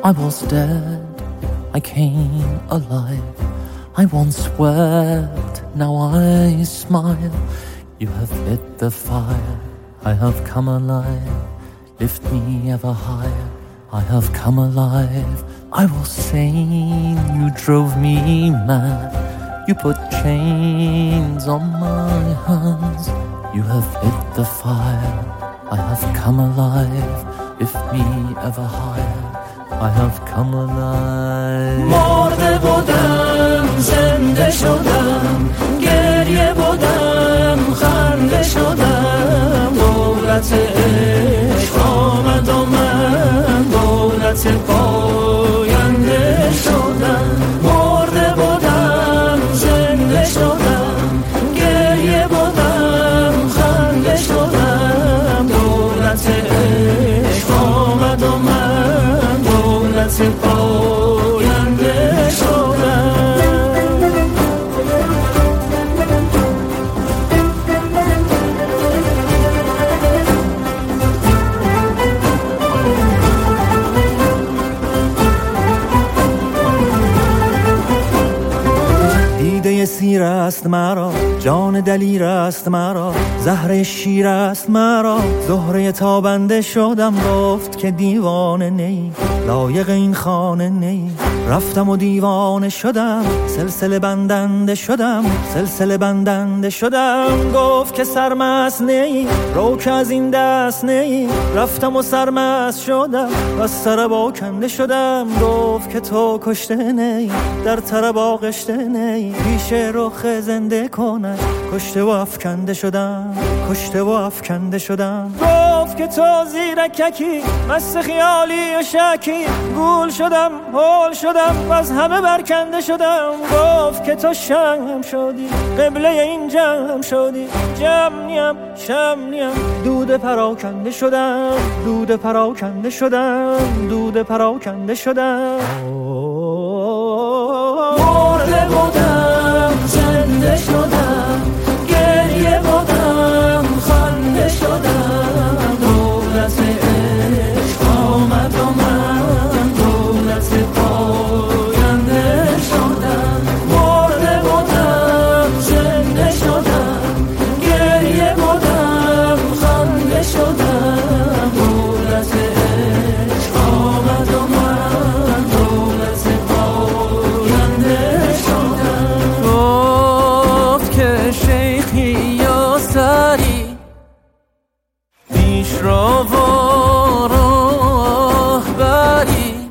I was dead, I came alive. I once wept, now I smile. You have lit the fire, I have come alive. Lift me ever higher, I have come alive. I was sane, you drove me mad. You put chains on my hands. You have lit the fire, I have come alive. Lift me ever higher, I have come alive. مرده بودم زنده شدم، گریه بودم خنده شدم. دولت عشق آمد و من دولت پاینده شدم. مرده بودم زنده شدم، گریه بودم خنده شدم. دولت عشق آمد و من دولت پاینده شدم. دیده سیر است مرا، جان دلیر است مرا، زهره شیر است مرا. زهره تابنده شدم، گفت که دیوانه نی، لایق این خانه نی. رفتم و دیوانه شدم، سلسله بندنده شدم، سلسله بندنده شدم. گفت که سرمست نی، رو که از این دست نی. رفتم و سرمست شدم و سر باکنده شدم. گفت که تو کشته نی، در طرب آغشته نی. پیش رخ زنده کنه، کشته و افکنده شدم، کشته و افکنده شدم. گفت که تو زیرککی، مست خیالی و شکی. گول شدم، هول شدم و از همه برکنده شدم. گفت که تو شم شدی، قبله این جمع شدی. جمع نیم، شم نیم، دود پراکنده شدم، دود پراکنده شدم، دود پراکنده شدم. مرده بودم زنده شدم، گریه بودم خنده شدم. دولت عشق آمد و من دولت پاینده شدم. مرده بودم زنده شدم، گریه بودم خنده شدم. دولت عشق آمد و من دولت پاینده شدم. گفت که شیخی یا سری، پیش رو و راه بری.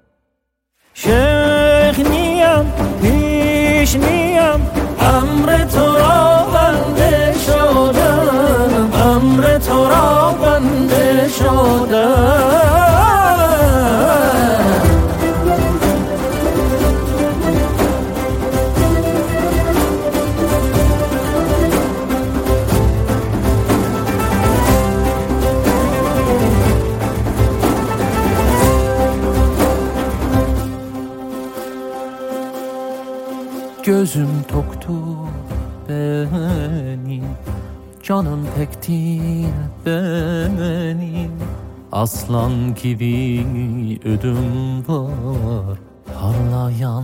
شیخ نیم، پیش نیم، امر تو را بنده شدم، امر تو را بنده شدم. Gözüm toktur benim, canım pek değil benim. Aslan gibi ödüm var, parlayan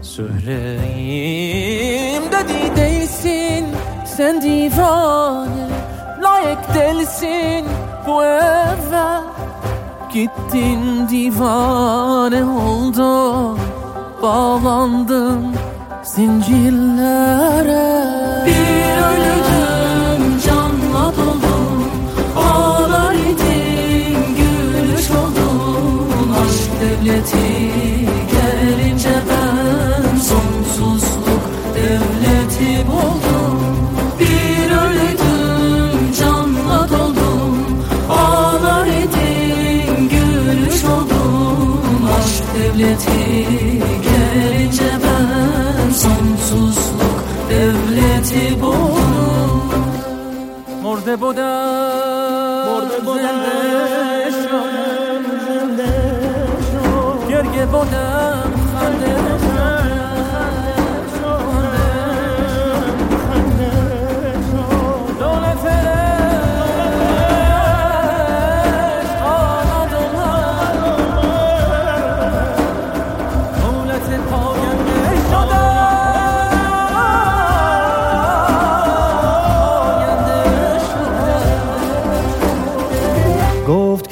söyleyeyim. Dedi değilsin sen divane, layık delisin bu eve. Gittin divane oldun, bağlandın zincirlere. Bir ölüdüm canla doldum, ağlar idim gülüş oldum. Aşk devleti gelince ben sonsuzluk devleti buldum. Bir ölüdüm canla doldum, ağlar idim gülüş oldum. Aşk devleti gelince ben sonsuzluk devleti buldum. مرده بودم زنده شدم، گریه بودم خنده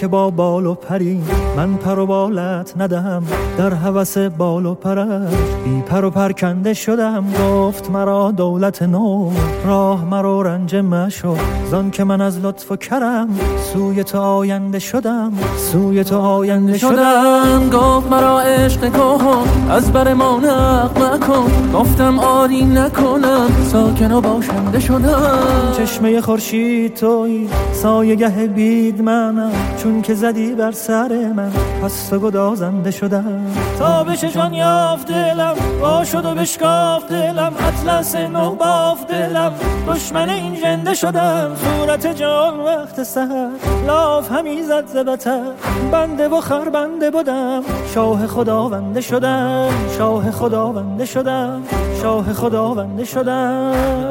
که با بال و پری من پر و بالت ندهم، در هوس بال و پرش بی پر و پرکنده شدم. گفت مرا دولت نو راه مرا رنج مشو، زان که من از لطف و کرم سوی تو آینده شدم، سوی تو آینده شدم. گفت مرا عشق کن از بر ما نق مکن، گفتم آری نکنم ساکن و باشنده شدم. چشمه خورشید توی سایه گه بید منم، چون که زدی بر سر من پس تو گدازنده شدم. تابش جان یافت دلم با شد و بشکافت دلم، اطلس نو بافت دلم دشمن این ژنده شدم. صورت جان وقت سحر لاف همی زد زبتر، بنده و خربنده بودم شاه خداونده شدم، شاه خداونده شدم، شاه خداونده شدم.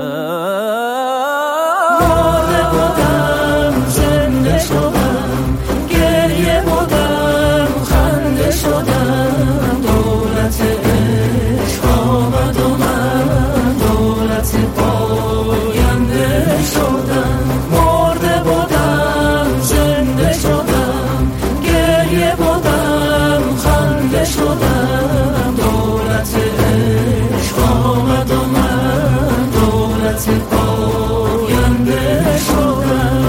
مرده بودم زنده شدم، گریه بودم خنده شدم. دولت عشق آمد و من دولت پاینده شدم. مرده بودم زنده شدم، گریه بودم خنده شدم. دولت عشق آمد و من دولت پاینده شدم.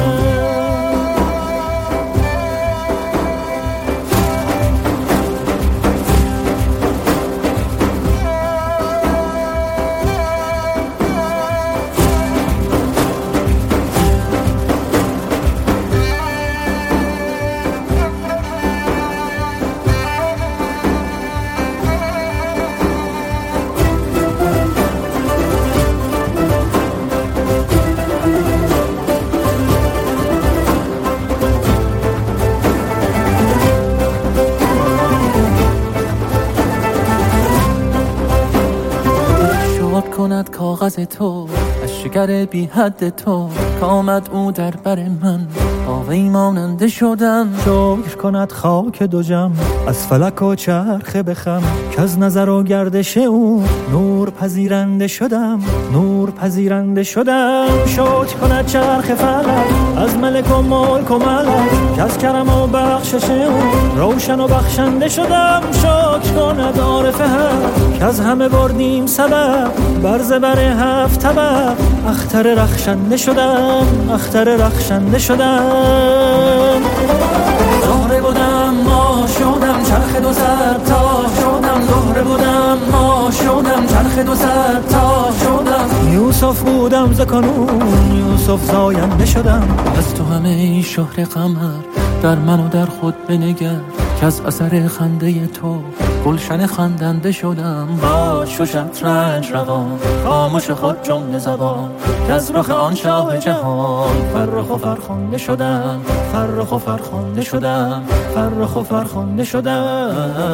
کند کاغذ تو از شکر بی حد تو، که آمد او در بر من با وی ماننده شدم. شکر کند خاک دو جم از فلک و چرخ بخم، که از نظر و گردش او نور پذیرنده شدم، نور پذیرنده شدم. شکر کند چرخ فلک از ملک و ملک و ملک، که از کرم و بخشش او روشن و بخشنده شدم. شکر کند عارف حق که از همه بردیم سبب، بر زبر هفت طبق اختر رخشنده شدم، اختر رخشنده شدم. زهره بودم ما شدم چرخ دو سر تا شدم، زهره بودم ما شدم چرخ دو سر تا شدم. یوسف بودم ز کنون یوسف زاینده شدم. از تو همه شهر قمر در من و در خود بنگر، که از اثر خنده تو گلشن خندنده شدم. باز شو شطرنج روان خاموش خود جمله زبان، که از رخ آن شاه جهان فرخ و فرخنده شدم، فرخ و فرخنده شدم، فرخ و فرخنده شدم.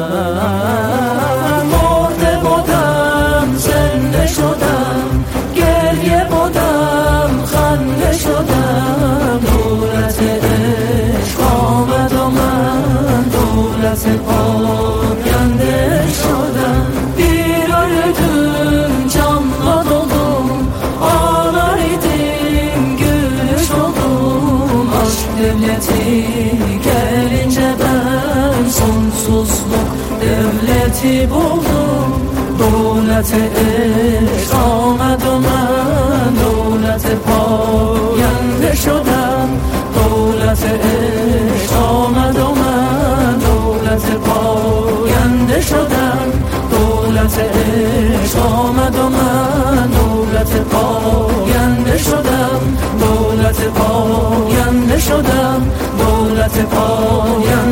مرده بودم زنده شدم، گریه بودم خنده شدم. دولت عشق آمد و من دولت پاینده شدم. Biröldüm canla doldum, ağlardım gülüş oldum. Aşk devleti gelince ben sonsuzluk devleti buldum. دولت عشق آمد و من دولت پاینده شدم. دولت عشق آمد و من دولت پاینده شدم. دولت عشق آمد و من دولت پاینده شدم. دولت پاینده شدم. دولت پاینده